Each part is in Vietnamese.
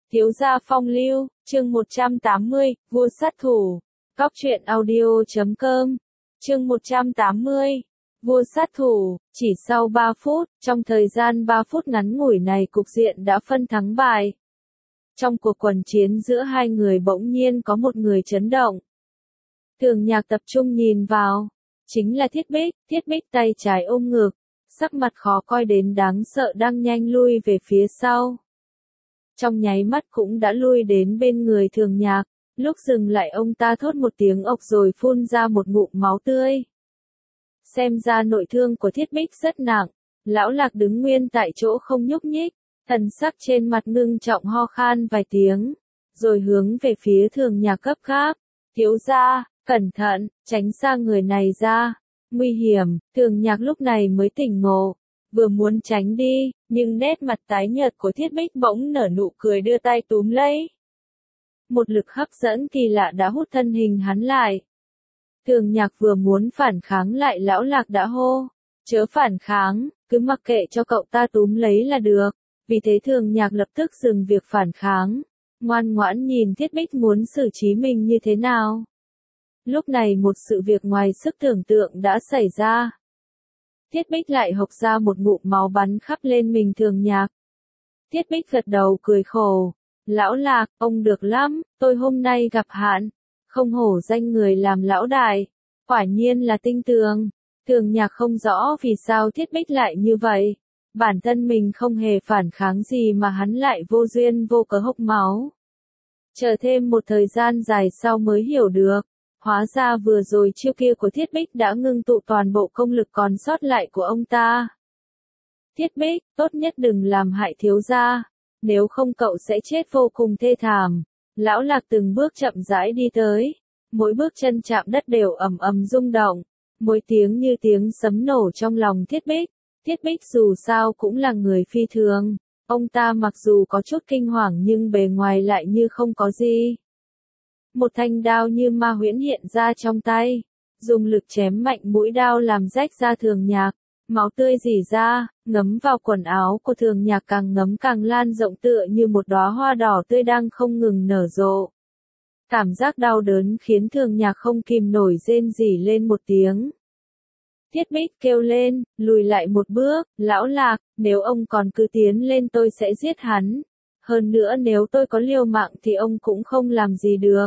Thiếu gia phong lưu, chương 180, vua sát thủ. Cóc truyện audio.com. Chương 180. Vua sát thủ, chỉ sau 3 phút, trong thời gian 3 phút ngắn ngủi này cục diện đã phân thắng bại. Trong cuộc quần chiến giữa hai người bỗng nhiên có một người chấn động. Thường Nhạc tập trung nhìn vào, chính là Thiết Bích tay trái ôm ngực, sắc mặt khó coi đến đáng sợ đang nhanh lui về phía sau. Trong nháy mắt cũng đã lui đến bên người Thường Nhạc, lúc dừng lại ông ta thốt một tiếng ộc rồi phun ra một ngụm máu tươi. Xem ra nội thương của Thiết Bích rất nặng, Lão Lạc đứng nguyên tại chỗ không nhúc nhích, thần sắc trên mặt ngưng trọng ho khan vài tiếng, rồi hướng về phía Thường Nhạc gấp gáp, thiếu gia, cẩn thận, tránh xa người này ra, nguy hiểm. Thường Nhạc lúc này mới tỉnh ngộ, vừa muốn tránh đi, nhưng nét mặt tái nhợt của Thiết Bích bỗng nở nụ cười đưa tay túm lấy. Một lực hấp dẫn kỳ lạ đã hút thân hình hắn lại. Thường Nhạc vừa muốn phản kháng lại Lão Lạc đã hô, chớ phản kháng, cứ mặc kệ cho cậu ta túm lấy là được. Vì thế Thường Nhạc lập tức dừng việc phản kháng, ngoan ngoãn nhìn Thiết Bích muốn xử trí mình như thế nào. Lúc này một sự việc ngoài sức tưởng tượng đã xảy ra. Thiết Bích lại hộc ra một ngụm máu bắn khắp lên mình Thường Nhạc. Thiết Bích gật đầu cười khổ, Lão Lạc, ông được lắm, tôi hôm nay gặp hạn, không hổ danh người làm lão đại, quả nhiên là tinh tường. Thường Nhạc không rõ vì sao Thiết Bích lại như vậy, bản thân mình không hề phản kháng gì mà hắn lại vô duyên vô cớ hộc máu. Chờ thêm một thời gian dài sau mới hiểu được, hóa ra vừa rồi chiêu kia của Thiết Bích đã ngưng tụ toàn bộ công lực còn sót lại của ông ta. Thiết Bích, tốt nhất đừng làm hại thiếu gia, nếu không cậu sẽ chết vô cùng thê thảm. Lão Lạc từng bước chậm rãi đi tới, mỗi bước chân chạm đất đều ầm ầm rung động, mỗi tiếng như tiếng sấm nổ trong lòng Thiết Bích. Thiết Bích dù sao cũng là người phi thường, ông ta mặc dù có chút kinh hoàng nhưng bề ngoài lại như không có gì. Một thanh đao như ma huyễn hiện ra trong tay, dùng lực chém mạnh mũi đao làm rách da Thường Nhạc, máu tươi rỉ ra, ngấm vào quần áo của Thường Nhạc càng ngấm càng lan rộng tựa như một đóa hoa đỏ tươi đang không ngừng nở rộ. Cảm giác đau đớn khiến Thường Nhạc không kìm nổi rên rỉ lên một tiếng. Thiết Bích kêu lên, lùi lại một bước, Lão Lạc, nếu ông còn cứ tiến lên tôi sẽ giết hắn. Hơn nữa nếu tôi có liều mạng thì ông cũng không làm gì được.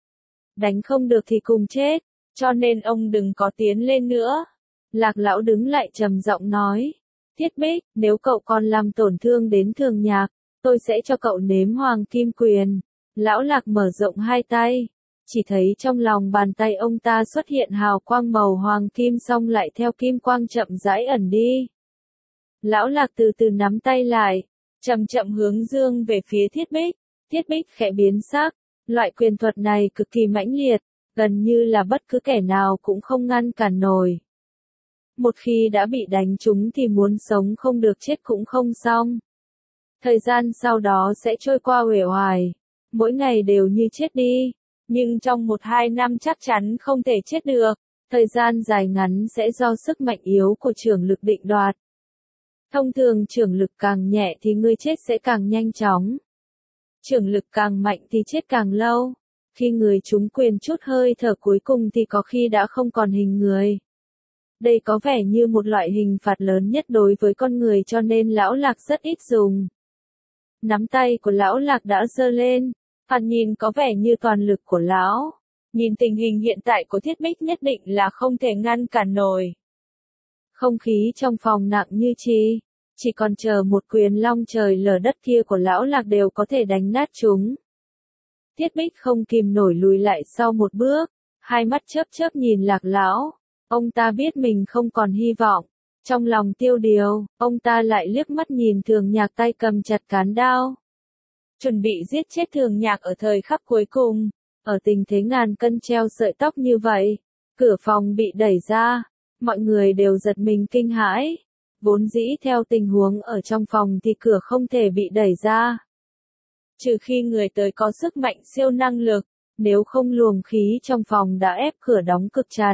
Đánh không được thì cùng chết, cho nên ông đừng có tiến lên nữa. Lạc Lão đứng lại trầm giọng nói, Thiết Bích, nếu cậu còn làm tổn thương đến Thường Nhạc, tôi sẽ cho cậu nếm hoàng kim quyền. Lão Lạc mở rộng hai tay, chỉ thấy trong lòng bàn tay ông ta xuất hiện hào quang màu hoàng kim xong lại theo kim quang chậm rãi ẩn đi. Lão Lạc từ từ nắm tay lại, chậm chậm hướng dương về phía Thiết Bích. Thiết Bích khẽ biến sắc, loại quyền thuật này cực kỳ mãnh liệt, gần như là bất cứ kẻ nào cũng không ngăn cản nổi. Một khi đã bị đánh trúng thì muốn sống không được chết cũng không xong. Thời gian sau đó sẽ trôi qua uể oải, mỗi ngày đều như chết đi, nhưng trong 1-2 năm chắc chắn không thể chết được, thời gian dài ngắn sẽ do sức mạnh yếu của chưởng lực định đoạt. Thông thường chưởng lực càng nhẹ thì người chết sẽ càng nhanh chóng. Chưởng lực càng mạnh thì chết càng lâu, khi người trúng quyền chút hơi thở cuối cùng thì có khi đã không còn hình người. Đây có vẻ như một loại hình phạt lớn nhất đối với con người cho nên Lão Lạc rất ít dùng. Nắm tay của Lão Lạc đã giơ lên, thoạt nhìn có vẻ như toàn lực của Lão. Nhìn tình hình hiện tại của Thiết Bích nhất định là không thể ngăn cản nổi. Không khí trong phòng nặng như chỉ còn chờ một quyền long trời lở đất kia của Lão Lạc đều có thể đánh nát chúng. Thiết Bích không kìm nổi lùi lại sau một bước, hai mắt chớp chớp nhìn Lạc Lão. Ông ta biết mình không còn hy vọng, trong lòng tiêu điều, ông ta lại liếc mắt nhìn Thường Nhạc tay cầm chặt cán đao. Chuẩn bị giết chết Thường Nhạc ở thời khắc cuối cùng, ở tình thế ngàn cân treo sợi tóc như vậy, cửa phòng bị đẩy ra, mọi người đều giật mình kinh hãi. Vốn dĩ theo tình huống ở trong phòng thì cửa không thể bị đẩy ra. Trừ khi người tới có sức mạnh siêu năng lực, nếu không luồng khí trong phòng đã ép cửa đóng cực chặt.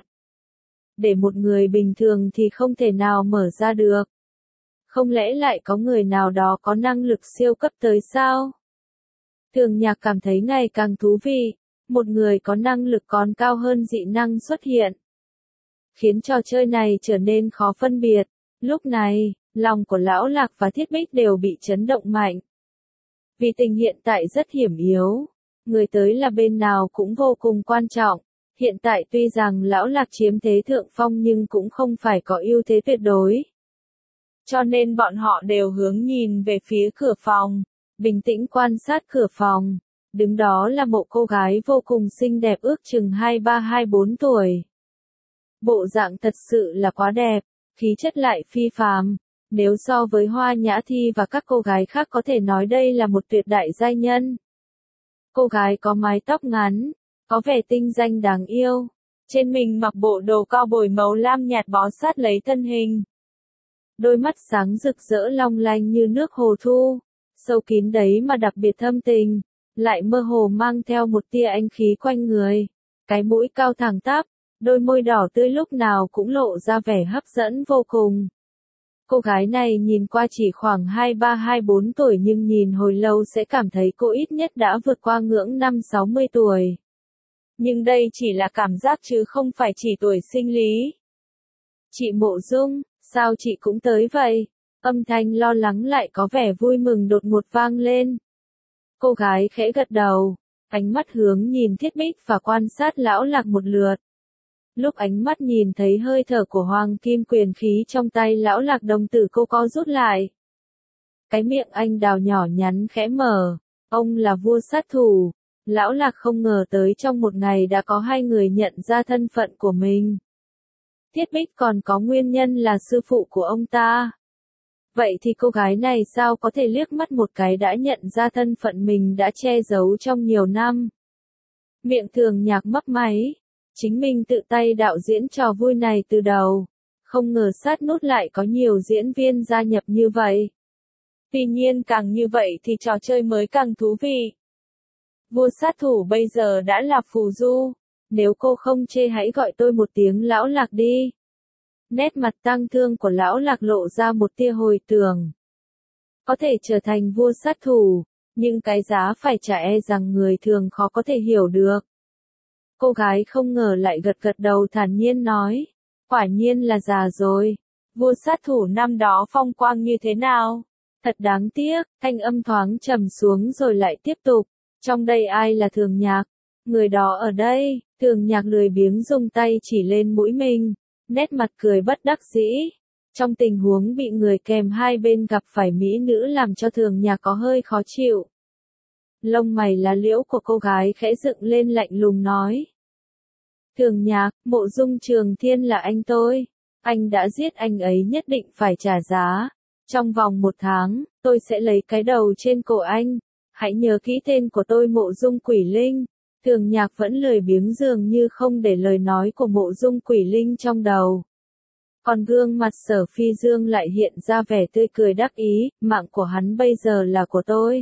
Để một người bình thường thì không thể nào mở ra được. Không lẽ lại có người nào đó có năng lực siêu cấp tới sao? Thường Nhạc cảm thấy ngày càng thú vị, một người có năng lực còn cao hơn dị năng xuất hiện, khiến trò chơi này trở nên khó phân biệt. Lúc này, lòng của Lão Lạc và Thiết Bích đều bị chấn động mạnh. Vì tình hiện tại rất hiểm yếu, người tới là bên nào cũng vô cùng quan trọng. Hiện tại tuy rằng Lão Lạc chiếm thế thượng phong nhưng cũng không phải có ưu thế tuyệt đối. Cho nên bọn họ đều hướng nhìn về phía cửa phòng, bình tĩnh quan sát cửa phòng. Đứng đó là một cô gái vô cùng xinh đẹp ước chừng 23-24 tuổi. Bộ dạng thật sự là quá đẹp, khí chất lại phi phàm. Nếu so với Hoa Nhã Thi và các cô gái khác có thể nói đây là một tuyệt đại giai nhân. Cô gái có mái tóc ngắn, có vẻ tinh danh đáng yêu. Trên mình mặc bộ đồ cao bồi màu lam nhạt bó sát lấy thân hình. Đôi mắt sáng rực rỡ long lanh như nước hồ thu, sâu kín đấy mà đặc biệt thâm tình, lại mơ hồ mang theo một tia anh khí quanh người. Cái mũi cao thẳng tắp, đôi môi đỏ tươi lúc nào cũng lộ ra vẻ hấp dẫn vô cùng. Cô gái này nhìn qua chỉ khoảng 23-24 tuổi nhưng nhìn hồi lâu sẽ cảm thấy cô ít nhất đã vượt qua ngưỡng 50-60 tuổi. Nhưng đây chỉ là cảm giác chứ không phải chỉ tuổi sinh lý. Chị Mộ Dung, sao chị cũng tới vậy? Âm thanh lo lắng lại có vẻ vui mừng đột ngột vang lên. Cô gái khẽ gật đầu, ánh mắt hướng nhìn Thiết Bích và quan sát Lão Lạc một lượt. Lúc ánh mắt nhìn thấy hơi thở của Hoàng Kim Quyền khí trong tay Lão Lạc đồng tử cô co rút lại. Cái miệng anh đào nhỏ nhắn khẽ mở, ông là vua sát thủ. Lão Lạc không ngờ tới trong một ngày đã có hai người nhận ra thân phận của mình. Thiết Bích còn có nguyên nhân là sư phụ của ông ta. Vậy thì cô gái này sao có thể liếc mắt một cái đã nhận ra thân phận mình đã che giấu trong nhiều năm. Miệng Thường Nhạc mấp máy, chính mình tự tay đạo diễn trò vui này từ đầu. Không ngờ sát nút lại có nhiều diễn viên gia nhập như vậy. Tuy nhiên càng như vậy thì trò chơi mới càng thú vị. Vua sát thủ bây giờ đã là phù du. Nếu cô không chê hãy gọi tôi một tiếng Lão Lạc đi. Nét mặt tang thương của Lão Lạc lộ ra một tia hồi tưởng. Có thể trở thành vua sát thủ, nhưng cái giá phải trả e rằng người thường khó có thể hiểu được. Cô gái không ngờ lại gật gật đầu thản nhiên nói. Quả nhiên là già rồi. Vua sát thủ năm đó phong quang như thế nào? Thật đáng tiếc, thanh âm thoáng trầm xuống rồi lại tiếp tục. Trong đây ai là Thường Nhạc? Người đó ở đây. Thường Nhạc lười biếng dùng tay chỉ lên mũi mình, nét mặt cười bất đắc dĩ. Trong tình huống bị người kèm hai bên gặp phải mỹ nữ làm cho Thường Nhạc có hơi khó chịu. Lông mày lá liễu của cô gái khẽ dựng lên lạnh lùng nói. Thường Nhạc, Mộ Dung Trường Thiên là anh tôi. Anh đã giết anh ấy nhất định phải trả giá. Trong vòng 1 tháng, tôi sẽ lấy cái đầu trên cổ anh. Hãy nhớ kỹ tên của tôi Mộ Dung Quỷ Linh. Thường Nhạc vẫn lười biếng dường như không để lời nói của Mộ Dung Quỷ Linh trong đầu. Còn gương mặt Sở Phi Dương lại hiện ra vẻ tươi cười đắc ý, mạng của hắn bây giờ là của tôi.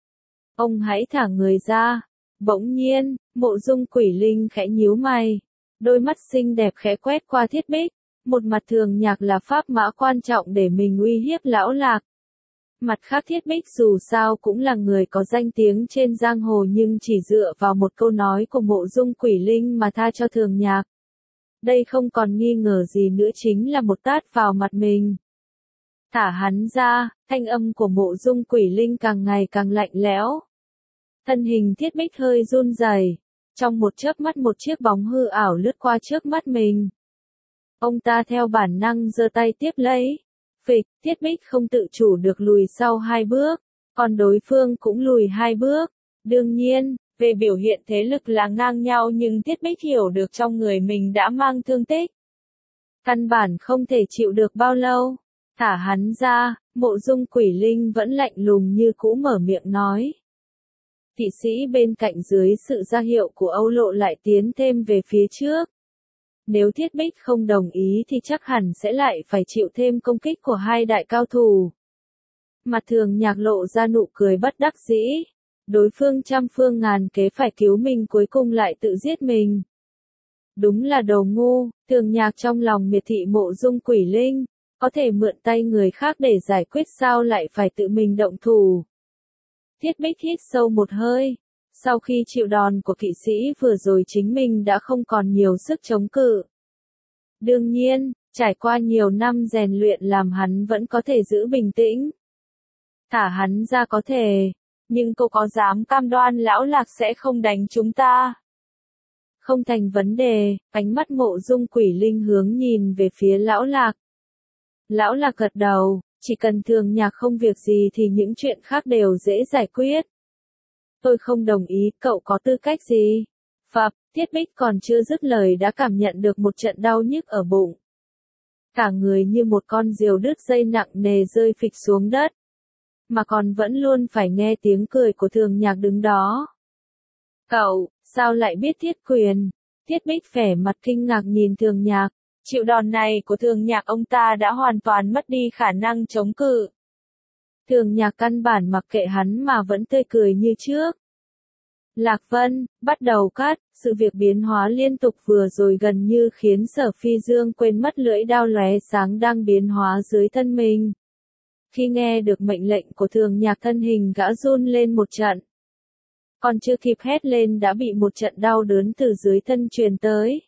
Ông hãy thả người ra. Bỗng nhiên, Mộ Dung Quỷ Linh khẽ nhíu mày. Đôi mắt xinh đẹp khẽ quét qua Thiết Bích. Một mặt Thường Nhạc là pháp mã quan trọng để mình uy hiếp Lão Lạc. Mặt khác Thiết Bích dù sao cũng là người có danh tiếng trên giang hồ nhưng chỉ dựa vào một câu nói của Mộ Dung Quỷ Linh mà tha cho Thường Nhạc. Đây không còn nghi ngờ gì nữa chính là một tát vào mặt mình. Thả hắn ra, thanh âm của Mộ Dung Quỷ Linh càng ngày càng lạnh lẽo. Thân hình Thiết Bích hơi run rẩy. Trong một chớp mắt một chiếc bóng hư ảo lướt qua trước mắt mình. Ông ta theo bản năng giơ tay tiếp lấy. Phịch, Thiết Bích không tự chủ được lùi sau 2 bước, còn đối phương cũng lùi 2 bước. Đương nhiên, về biểu hiện thế lực là ngang nhau nhưng Thiết Bích hiểu được trong người mình đã mang thương tích. Căn bản không thể chịu được bao lâu. Thả hắn ra, Mộ Dung Quỷ Linh vẫn lạnh lùng như cũ mở miệng nói. Kỵ sĩ bên cạnh dưới sự ra hiệu của Âu Lộ lại tiến thêm về phía trước. Nếu Thiết Bích không đồng ý thì chắc hẳn sẽ lại phải chịu thêm công kích của hai đại cao thủ. Mặt Thường Nhạc lộ ra nụ cười bất đắc dĩ. Đối phương trăm phương ngàn kế phải cứu mình cuối cùng lại tự giết mình. Đúng là đồ ngu. Thường Nhạc trong lòng miệt thị Mộ Dung Quỷ Linh. Có thể mượn tay người khác để giải quyết sao lại phải tự mình động thủ. Tiết Bích hít sâu một hơi. Sau khi chịu đòn của kỵ sĩ vừa rồi chính mình đã không còn nhiều sức chống cự. Đương nhiên, trải qua nhiều năm rèn luyện làm hắn vẫn có thể giữ bình tĩnh. Thả hắn ra có thể, nhưng cô có dám cam đoan lão Lạc sẽ không đánh chúng ta? Không thành vấn đề, ánh mắt Mộ Dung Quỷ Linh hướng nhìn về phía lão Lạc. Lão Lạc gật đầu, chỉ cần Thường Nhạc không việc gì thì những chuyện khác đều dễ giải quyết. Tôi không đồng ý, cậu có tư cách gì? Phập, Tiết Bích còn chưa dứt lời đã cảm nhận được một trận đau nhức ở bụng. Cả người như một con diều đứt dây nặng nề rơi phịch xuống đất. Mà còn vẫn luôn phải nghe tiếng cười của Thường Nhạc đứng đó. Cậu, sao lại biết Thiết Quyền? Tiết Bích vẻ mặt kinh ngạc nhìn Thường Nhạc. Chịu đòn này của Thường Nhạc ông ta đã hoàn toàn mất đi khả năng chống cự. Thường Nhạc căn bản mặc kệ hắn mà vẫn tươi cười như trước. Lạc Vân, bắt đầu cắt, sự việc biến hóa liên tục vừa rồi gần như khiến Sở Phi Dương quên mất lưỡi đao lóe sáng đang biến hóa dưới thân mình. Khi nghe được mệnh lệnh của Thường Nhạc thân hình gã run lên một trận. Còn chưa kịp hét lên đã bị một trận đau đớn từ dưới thân truyền tới.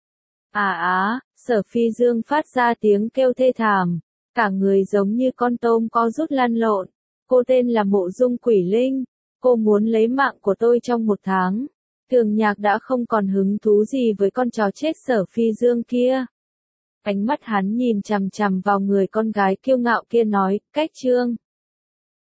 Sở Phi Dương phát ra tiếng kêu thê thảm, cả người giống như con tôm co rút lăn lộn. Cô tên là Mộ Dung Quỷ Linh, cô muốn lấy mạng của tôi trong 1 tháng. Thường Nhạc đã không còn hứng thú gì với con chó chết Sở Phi Dương kia. Ánh mắt hắn nhìn chằm chằm vào người con gái kiêu ngạo kia nói, cách trương.